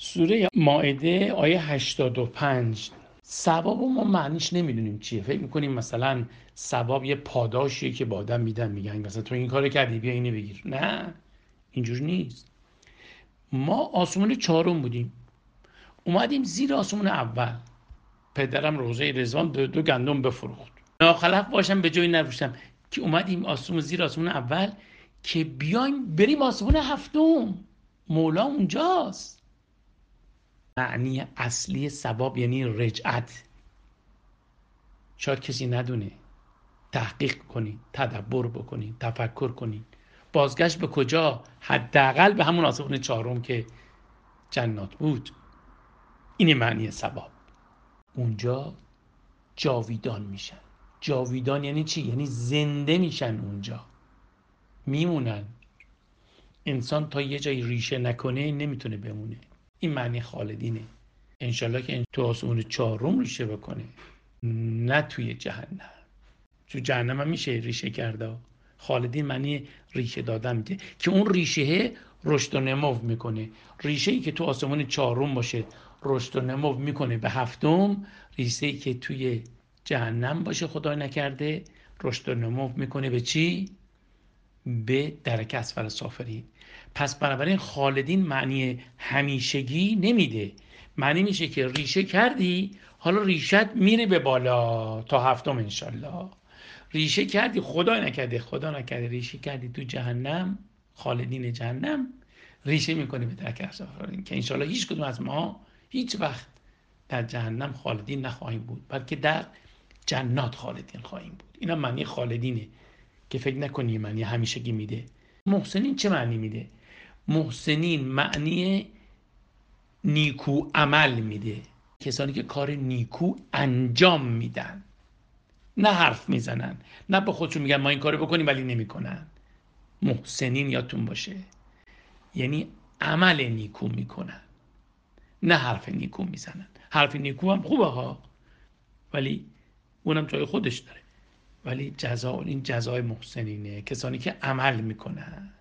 سوره مائده آیه 85. ثواب ما معنیش نمیدونیم چیه. فکر میکنیم مثلا ثواب یه پاداشیه که با آدم میدن، میگن مثلا تو این کارو کردی بیا اینو بگیر. نه، اینجور نیست. ما آسمون چهارم بودیم، اومدیم زیر آسمون اول. پدرم روزه رضوان دو گندم بفروخت، ناخلف باشم به جای نروشم که اومدیم زیر آسمون اول که بیایم بریم آسمون هفتم. مولا اونجاست. معنی اصلی ثواب یعنی رجعت. شاید کسی ندونه. تحقیق کنید، تدبر بکنید، تفکر کنید. بازگشت به کجا؟ حداقل به همون آسمون چهارم که جنات بود. این معنی ثواب. اونجا جاویدان میشن. جاویدان یعنی چی؟ یعنی زنده میشن، اونجا میمونن. انسان تا یه جایی ریشه نکنه نمیتونه بمونه. این معنی خالدینه. انشالله که تو آسمون چهارم ریشه بکنه، نه توی جهنم. تو جهنم هم میشه ریشه کرده. خالدین معنی ریشه دادن میده که اون ریشه رشد و نمو میکنه. ریشه‌ای که تو آسمون چهارم باشه رشد و نمو میکنه به هفتم. ریشه‌ای که توی جهنم باشه خدای نکرده رشد و نمو میکنه به چی؟ به درک اسفل سافلین. پس بنابراین خالدین معنی همیشگی نمیده. معنی میشه که ریشه کردی، حالا ریشت میره به بالا تا هفتم انشالله. ریشه کردی، خدا نکرده ریشه کردی تو جهنم، خالدین جهنم، ریشه میکنه به درک اسفل سافلین که انشالله هیچ کدوم از ما هیچ وقت در جهنم خالدین نخواهیم بود، بلکه در جنات خالدین خواهیم بود. اینا معنی خالدینه که فکر نکنی معنی همیشگی میده. محسنین چه معنی میده؟ محسنین معنی نیکو عمل میده. کسانی که کار نیکو انجام میدن، نه حرف میزنن، نه به خودشون میگن ما این کارو بکنیم ولی نمیکنن. محسنین یادتون باشه یعنی عمل نیکو میکنن، نه حرف نیکو میزنن. حرف نیکو هم خوبه ها، ولی اونم جای خودش داره. ولی این جزای محسنینه، کسانی که عمل میکنن.